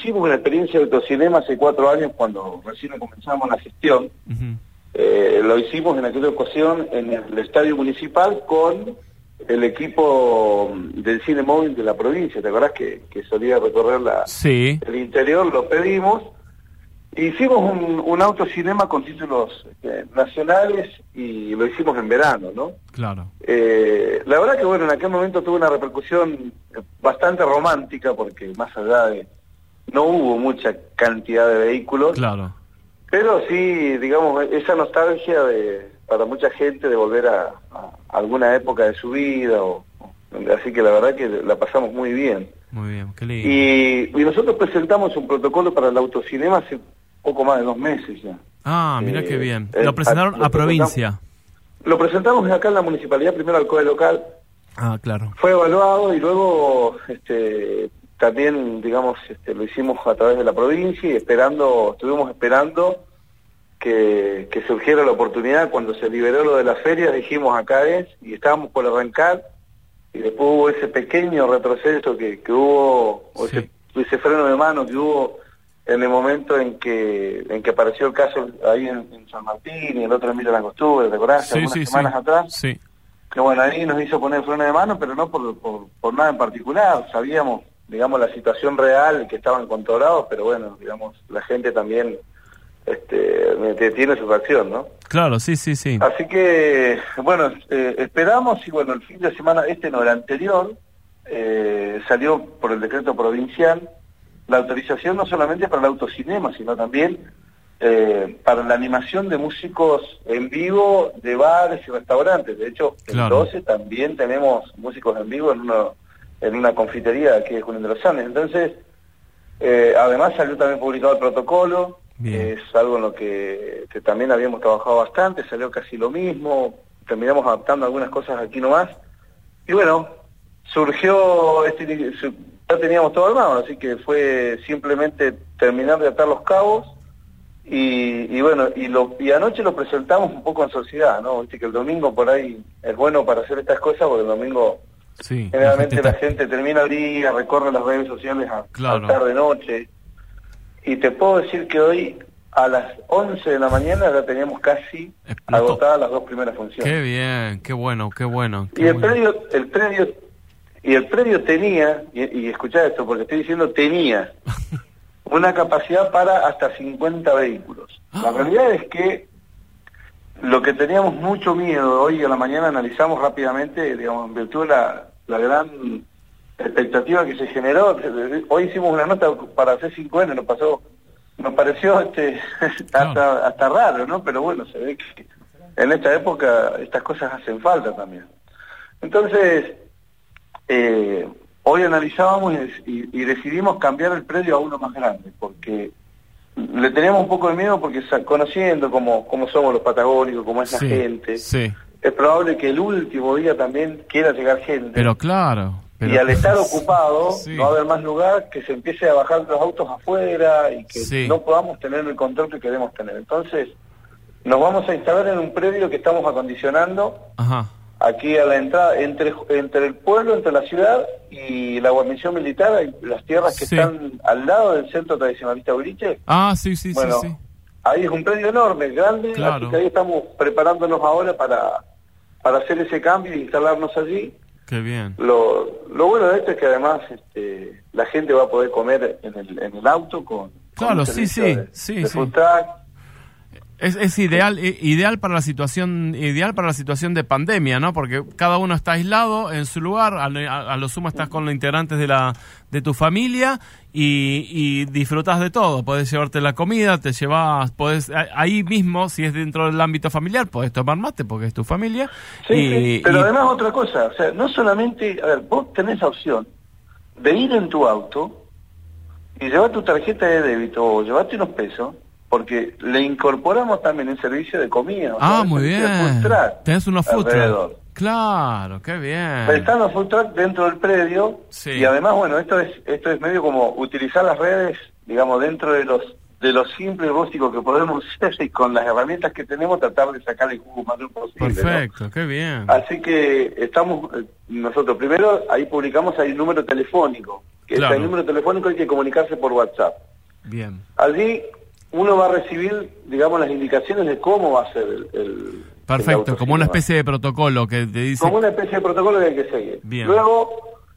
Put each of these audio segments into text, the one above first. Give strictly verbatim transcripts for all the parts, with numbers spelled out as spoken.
hicimos una experiencia de autocinema hace cuatro años cuando recién comenzamos la gestión. Uh-huh. Eh, lo hicimos en aquella ocasión en el estadio municipal con el equipo del cine móvil de la provincia. ¿Te acordás que, que solía recorrer la, sí. el interior? Lo pedimos. Hicimos un, un autocinema con títulos eh, nacionales y lo hicimos en verano, ¿no? Claro. Eh, la verdad que, bueno, en aquel momento tuvo una repercusión bastante romántica porque más allá de... no hubo mucha cantidad de vehículos. Claro. Pero sí, digamos, esa nostalgia de para mucha gente de volver a, a alguna época de su vida. O, así que la verdad que la pasamos muy bien. Muy bien, qué lindo. Y, y nosotros presentamos un protocolo para el autocinema hace poco más de dos meses ya. Ah, mira eh, qué bien. Eh, lo presentaron a, lo provincia. Lo presentamos acá en la municipalidad, primero al C O E local. Ah, claro. Fue evaluado y luego este también, digamos, este, lo hicimos a través de la provincia y esperando, estuvimos esperando que, que surgiera la oportunidad. Cuando se liberó lo de las ferias dijimos acá es, y estábamos por arrancar, y después hubo ese pequeño retroceso que, que hubo, o sí. ese, ese freno de mano que hubo en el momento en que en que apareció el caso ahí en, en San Martín y el otro en Villa Langostura, ¿te acordás? Sí, Algunas sí, semanas sí. atrás. Sí. Que bueno, ahí nos hizo poner freno de mano, pero no por, por, por nada en particular. Sabíamos, digamos, la situación real, que estaban controlados, pero bueno, digamos, la gente también este tiene su reacción, ¿no? Claro, sí, sí, sí. Así que, bueno, eh, esperamos, y bueno, el fin de semana, este no, el anterior, eh, salió por el decreto provincial la autorización no solamente para el autocinema, sino también eh, para la animación de músicos en vivo de bares y restaurantes. De hecho, claro. el doce también tenemos músicos en vivo en una, en una confitería aquí de Junín de los Andes. Entonces, eh, además salió también publicado el protocolo. Bien. Es algo en lo que, que también habíamos trabajado bastante, salió casi lo mismo, terminamos adaptando algunas cosas aquí nomás, y bueno, surgió, este, ya teníamos todo armado, así que fue simplemente terminar de atar los cabos, y, y bueno, y, lo, y anoche lo presentamos un poco en sociedad, ¿no? Viste que el domingo por ahí es bueno para hacer estas cosas, porque el domingo sí, generalmente la gente, está... la gente termina el día, recorre las redes sociales a, claro. a tarde-noche. Y te puedo decir que hoy a las once de la mañana ya teníamos casi Explotó. agotadas las dos primeras funciones. Qué bien, qué bueno, qué bueno. Qué y el bueno. predio, el predio, y el predio tenía, y, y escuchá esto porque estoy diciendo tenía, una capacidad para hasta cincuenta vehículos. Ah. La realidad es que lo que teníamos mucho miedo, hoy a la mañana analizamos rápidamente, digamos, en virtud de la, la gran expectativa que se generó. Hoy hicimos una nota para C cinco N, nos pasó, nos pareció este hasta, claro. hasta raro, ¿no? Pero bueno, se ve que en esta época estas cosas hacen falta también. Entonces, eh, hoy analizábamos y, y, y decidimos cambiar el predio a uno más grande, porque le teníamos un poco de miedo, porque conociendo cómo, cómo somos los patagónicos, cómo es sí, la gente, sí. es probable que el último día también quiera llegar gente. Pero claro. Pero, y al estar ocupado, sí. no va a haber más lugar, que se empiece a bajar los autos afuera y que sí. no podamos tener el control que queremos tener. Entonces, nos vamos a instalar en un predio que estamos acondicionando, Ajá. aquí a la entrada, entre entre el pueblo, entre la ciudad y la guarnición militar, las tierras que sí. están al lado del centro tradicionalista Uriche. Ah, sí, sí, bueno, sí, sí. Ahí es un predio enorme, grande, claro. así que ahí estamos preparándonos ahora para, para hacer ese cambio y instalarnos allí. Qué bien. Lo, lo bueno de esto es que además este, la gente va a poder comer en el, en el auto con... Claro, con sí, sí, de, sí, de sí. food truck. Es, es ideal, ideal para la situación, ideal para la situación de pandemia, ¿no? Porque cada uno está aislado en su lugar, a, a, a lo sumo estás con los integrantes de la de tu familia y, y disfrutas de todo. Podés llevarte la comida, te llevas, podés ahí mismo, si es dentro del ámbito familiar, podés tomar mate porque es tu familia. Sí, y, sí. Pero y... además otra cosa, o sea, no solamente, a ver, vos tenés la opción de ir en tu auto y llevar tu tarjeta de débito o llevarte unos pesos, porque le incorporamos también el servicio de comida. Ah, sea, muy bien. Tenés unos food truck. Claro, qué bien. Están los food truck dentro del predio, sí. Y además, bueno, esto es esto es medio como utilizar las redes, digamos, dentro de los de lo simple y rústico que podemos hacer y con las herramientas que tenemos tratar de sacar el jugo mayor posible. Perfecto, ¿no? Qué bien. Así que estamos, nosotros primero ahí publicamos, hay un número telefónico, que claro. es el número telefónico, hay que comunicarse por WhatsApp. Bien. Allí uno va a recibir, digamos, las indicaciones de cómo va a ser el... el Perfecto, el como una especie de protocolo que te dice... Como una especie de protocolo que hay que seguir. Bien. Luego,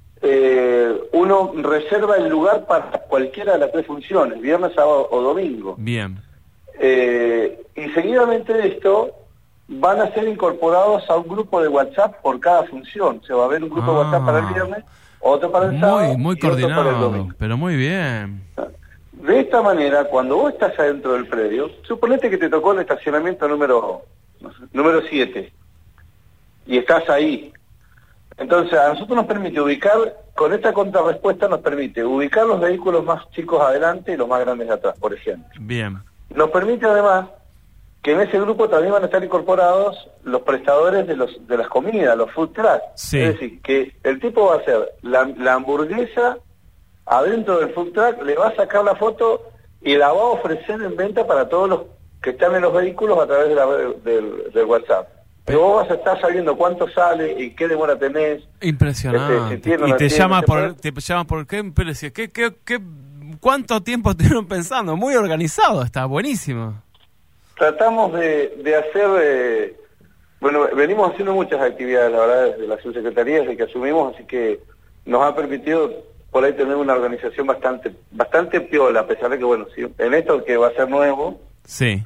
eh, uno reserva el lugar para cualquiera de las tres funciones, viernes, sábado o domingo. Bien. Eh, y seguidamente de esto, van a ser incorporados a un grupo de WhatsApp por cada función. Se va a ver un grupo ah, de WhatsApp para el viernes, otro para el muy, sábado muy y otro para el coordinado, domingo. pero muy bien. De esta manera, cuando vos estás adentro del predio, suponete que te tocó el estacionamiento número no sé, número siete y estás ahí. Entonces, a nosotros nos permite ubicar, con esta contrarrespuesta nos permite ubicar los vehículos más chicos adelante y los más grandes atrás, por ejemplo. Bien. Nos permite además que en ese grupo también van a estar incorporados los prestadores de los de las comidas, los food trucks. Sí. Es decir, que el tipo va a hacer la, la hamburguesa adentro del food truck, le va a sacar la foto y la va a ofrecer en venta para todos los que están en los vehículos a través de la, del, del WhatsApp. Pero vos vas a estar sabiendo cuánto sale y qué demora tenés. Impresionante. Este, y te llama por, te llama por qué, pero decía, ¿qué, qué, qué, ¿cuánto tiempo estuvieron pensando? Muy organizado, está buenísimo. Tratamos de, de hacer, eh, bueno, venimos haciendo muchas actividades, la verdad, desde la subsecretaría, desde que asumimos, así que nos ha permitido por ahí tener una organización bastante bastante piola, a pesar de que, bueno, sí, en esto que va a ser nuevo, sí,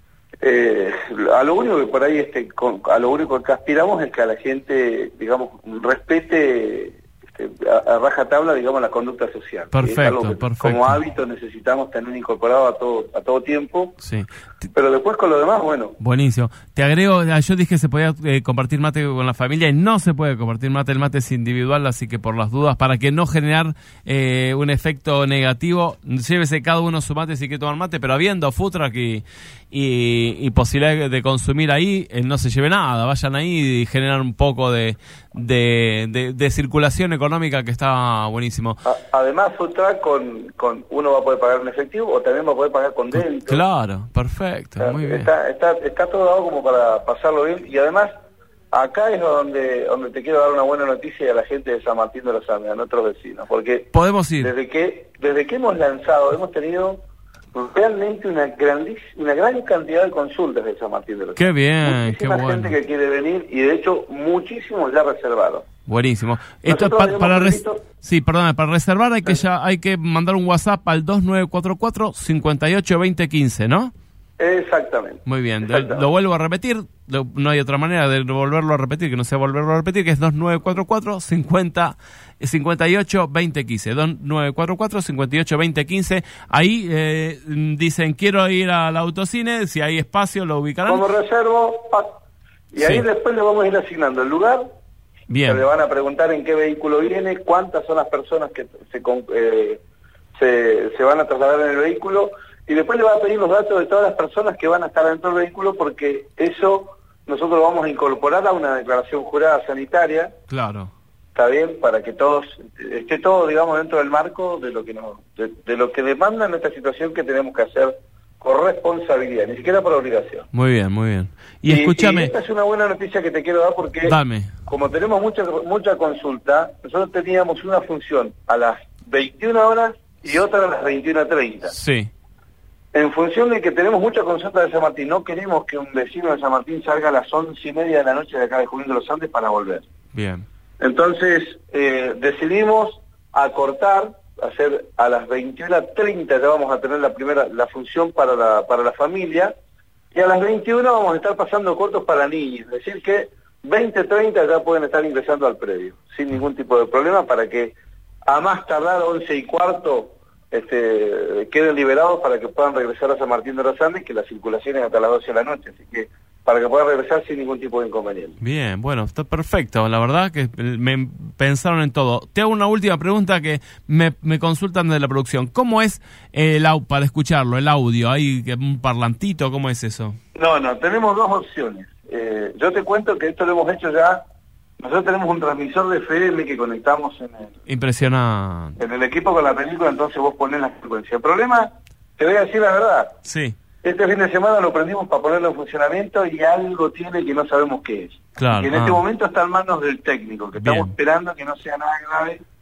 eh, a lo único que por ahí, este, con, a lo único que aspiramos es que a la gente, digamos, respete este, a, a rajatabla, digamos, la conducta social. Perfecto, es algo que, perfecto. como hábito necesitamos tener incorporado a todo a todo tiempo. Sí. Pero después con lo demás, bueno. Buenísimo. Te agrego, yo dije que se podía eh, compartir mate con la familia y no se puede compartir mate, el mate es individual, así que por las dudas, para que no generar eh, un efecto negativo, llévese cada uno su mate si quiere tomar mate, pero habiendo food truck y, y, y posibilidad de consumir ahí, eh, no se lleve nada, vayan ahí y generan un poco de, de, de, de circulación económica que está buenísimo. A, además, food truck con, con uno va a poder pagar en efectivo o también va a poder pagar con débito. Claro, perfecto. Está, muy bien. Está, está, está todo dado como para pasarlo bien y además acá es donde donde te quiero dar una buena noticia a la gente de San Martín de los Andes, a nuestros vecinos, porque podemos ir. Desde que desde que hemos lanzado hemos tenido realmente una grandis, una gran cantidad de consultas de San Martín de los Andes. Qué bien, Muchísima qué bueno. gente que quiere venir y de hecho muchísimos ya reservaron. Buenísimo. Esto es pa para res sí, perdón, para reservar hay que ya hay que mandar un WhatsApp al dos nueve cuatro cuatro, cinco ocho dos cero uno cinco, ¿no? Exactamente. Muy bien, Exactamente. Lo vuelvo a repetir, lo, no hay otra manera de volverlo a repetir, que no sea volverlo a repetir, que es dos nueve cuatro cuatro, cinco cero, cinco ocho dos cero uno cinco, dos nueve cuatro cuatro, cinco ocho dos cero uno cinco, ahí eh, dicen quiero ir al autocine, si hay espacio lo ubicarán. Como reservo, y ahí Sí. después le vamos a ir asignando el lugar. Bien. Le van a preguntar en qué vehículo viene, cuántas son las personas que se, eh, se, se van a trasladar en el vehículo, y después le va a pedir los datos de todas las personas que van a estar dentro del vehículo, porque eso nosotros lo vamos a incorporar a una declaración jurada sanitaria. Claro. Está bien, para que todos, esté todo, digamos, dentro del marco de lo que nos, de, de lo que demanda en esta situación que tenemos que hacer por responsabilidad, ni siquiera por obligación. Muy bien, muy bien. Y, Y escúchame. y esta es una buena noticia que te quiero dar porque Dame. como tenemos mucha mucha consulta, nosotros teníamos una función a las veintiuna horas y otra a las veintiuna treinta. Sí. En función de que tenemos mucha consulta de San Martín, no queremos que un vecino de San Martín salga a las once y media de la noche de acá de Junín de los Andes para volver. Bien. Entonces eh, decidimos acortar, hacer a las veintiuna treinta ya vamos a tener la primera la función para la para la familia, y a las veintiuna vamos a estar pasando cortos para niños, es decir que veinte treinta ya pueden estar ingresando al predio sin ningún tipo de problema, para que a más tardar once y cuarto este, queden liberados para que puedan regresar a San Martín de los Andes, que la circulación es hasta las doce de la noche, así que para que puedan regresar sin ningún tipo de inconveniente. Bien, bueno, está perfecto. La verdad que me pensaron en todo. Te hago una última pregunta que me, me consultan de la producción. ¿Cómo es el au para escucharlo, el audio? ¿Hay un parlantito? ¿Cómo es eso? No, no, tenemos dos opciones. Eh, yo te cuento que esto lo hemos hecho ya. Nosotros tenemos un transmisor de F M que conectamos en el, Impresionante. en el equipo con la película, entonces vos ponés la frecuencia. El problema, te voy a decir la verdad. Sí. Este fin de semana lo prendimos para ponerlo en funcionamiento y algo tiene que no sabemos qué es. Claro. Y en ah. este momento está en manos del técnico, que estamos Bien. esperando que no sea nada grave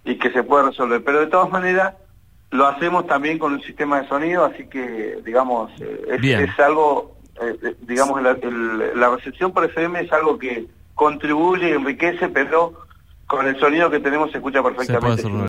y que se puede resolver. Pero de todas maneras, lo hacemos también con un sistema de sonido, así que, digamos, eh, es, es algo, eh, digamos, la, el, la recepción por F M es algo que contribuye y enriquece, pero con el sonido que tenemos se escucha perfectamente.